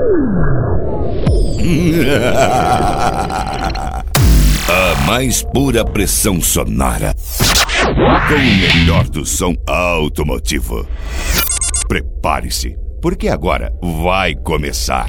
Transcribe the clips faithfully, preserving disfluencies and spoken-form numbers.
A mais pura pressão sonora, com o melhor do som automotivo. Prepare-se, porque agora vai começar.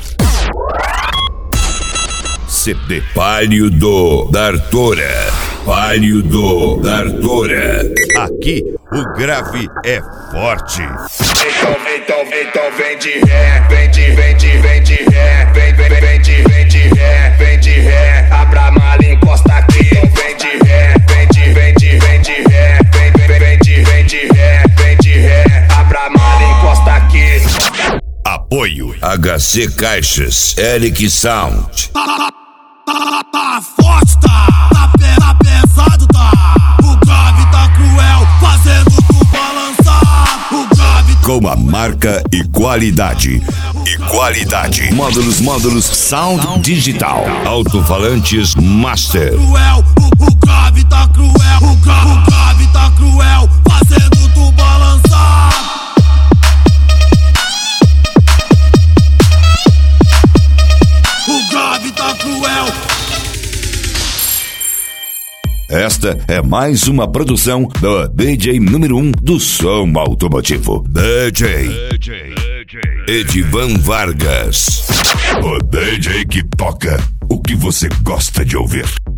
C D Palio do Dartora. Palio do Dartora. Aqui o grave é forte. Então, então, então vem de ré, vem de, vem de, vem de ré, vem, vem, vem de, vem de ré, vem de ré, abra a mala e encosta aqui. Vem de ré, vem de, vem de, vem de ré, vem, vem, vem de, vem de ré, vem de ré, abra a mala e encosta aqui. Apoio H C Caixas, Eric Sound. Tá, tá, tá, tá forte, tá, tá, pe, tá pesado, tá. O grave tá cruel, fazendo tu balançar. O grave tá com a marca e qualidade. E qualidade. Módulos, módulos, sound digital. Alto-falantes Master. cruel, o, o grave tá cruel, o, gra, o grave tá cruel, fazendo tu balançar. O grave tá cruel. Esta é mais uma produção do D J número um do som automotivo. D J Edivan Vargas. O D J que toca o que você gosta de ouvir.